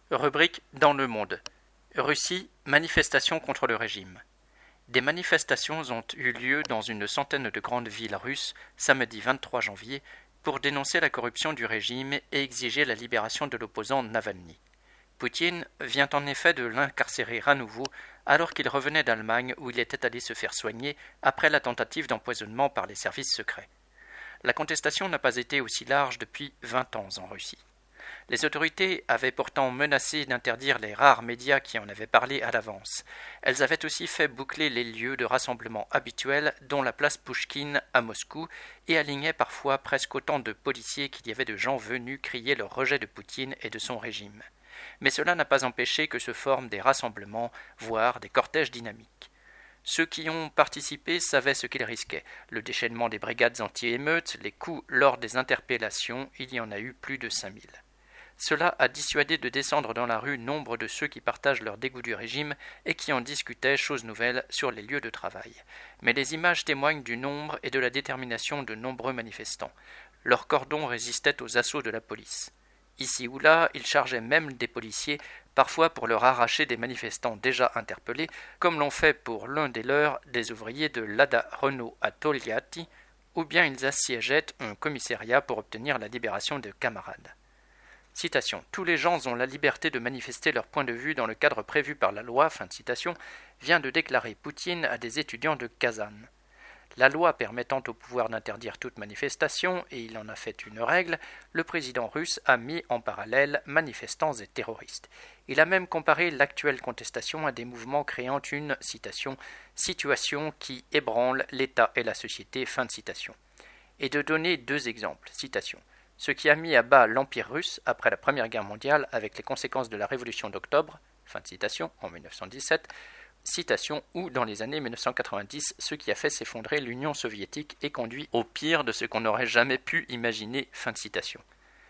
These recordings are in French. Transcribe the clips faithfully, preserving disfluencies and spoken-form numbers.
Rubrique Dans le monde. Russie, manifestations contre le régime. Des manifestations ont eu lieu dans une centaine de grandes villes russes samedi vingt-trois janvier pour dénoncer la corruption du régime et exiger la libération de l'opposant Navalny. Poutine vient en effet de l'incarcérer à nouveau alors qu'il revenait d'Allemagne où il était allé se faire soigner après la tentative d'empoisonnement par les services secrets. La contestation n'a pas été aussi large depuis vingt ans en Russie. Les autorités avaient pourtant menacé d'interdire les rares médias qui en avaient parlé à l'avance. Elles avaient aussi fait boucler les lieux de rassemblement habituels, dont la place Pouchkine à Moscou, et alignaient parfois presque autant de policiers qu'il y avait de gens venus crier leur rejet de Poutine et de son régime. Mais cela n'a pas empêché que se forment des rassemblements, voire des cortèges dynamiques. Ceux qui ont participé savaient ce qu'ils risquaient. Le déchaînement des brigades anti-émeutes, les coups lors des interpellations, il y en a eu plus de cinq mille. Cela a dissuadé de descendre dans la rue nombre de ceux qui partagent leur dégoût du régime et qui en discutaient, chose nouvelle, sur les lieux de travail. Mais les images témoignent du nombre et de la détermination de nombreux manifestants. Leurs cordons résistaient aux assauts de la police. Ici ou là, ils chargeaient même des policiers, parfois pour leur arracher des manifestants déjà interpellés, comme l'ont fait pour l'un des leurs, des ouvriers de Lada Renault à Tolyatti, ou bien ils assiégeaient un commissariat pour obtenir la libération de camarades. Citation. Tous les gens ont la liberté de manifester leur point de vue dans le cadre prévu par la loi, fin de citation, vient de déclarer Poutine à des étudiants de Kazan. La loi permettant au pouvoir d'interdire toute manifestation, et il en a fait une règle, le président russe a mis en parallèle manifestants et terroristes. Il a même comparé l'actuelle contestation à des mouvements créant une, citation, situation qui ébranle l'État et la société, fin de citation. Et de donner deux exemples, citation. Ce qui a mis à bas l'Empire russe après la Première Guerre mondiale avec les conséquences de la Révolution d'octobre, fin de citation, en mille neuf cent dix-sept, citation, ou dans les années mille neuf cent quatre-vingt-dix, ce qui a fait s'effondrer l'Union soviétique et conduit au pire de ce qu'on n'aurait jamais pu imaginer, fin de citation.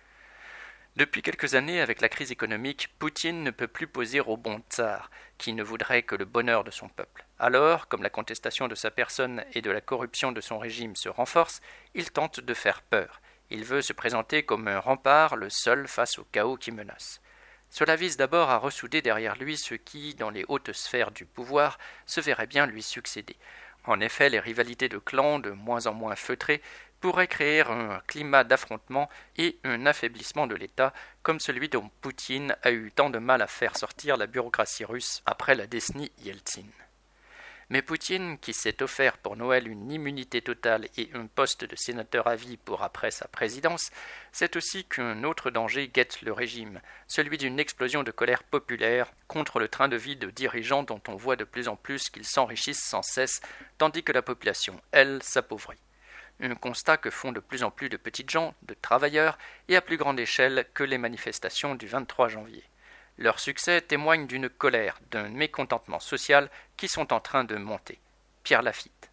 Depuis quelques années, avec la crise économique, Poutine ne peut plus poser au bon tsar, qui ne voudrait que le bonheur de son peuple. Alors, comme la contestation de sa personne et de la corruption de son régime se renforce, il tente de faire peur. Il veut se présenter comme un rempart, le seul face au chaos qui menace. Cela vise d'abord à ressouder derrière lui ceux qui, dans les hautes sphères du pouvoir, se verraient bien lui succéder. En effet, les rivalités de clans, de moins en moins feutrées, pourraient créer un climat d'affrontement et un affaiblissement de l'État, comme celui dont Poutine a eu tant de mal à faire sortir la bureaucratie russe après la décennie Yeltsin. Mais Poutine, qui s'est offert pour Noël une immunité totale et un poste de sénateur à vie pour après sa présidence, sait aussi qu'un autre danger guette le régime, celui d'une explosion de colère populaire contre le train de vie de dirigeants dont on voit de plus en plus qu'ils s'enrichissent sans cesse, tandis que la population, elle, s'appauvrit. Un constat que font de plus en plus de petites gens, de travailleurs, et à plus grande échelle que les manifestations du vingt-trois janvier. Leur succès témoigne d'une colère, d'un mécontentement social qui sont en train de monter. Pierre Lafitte.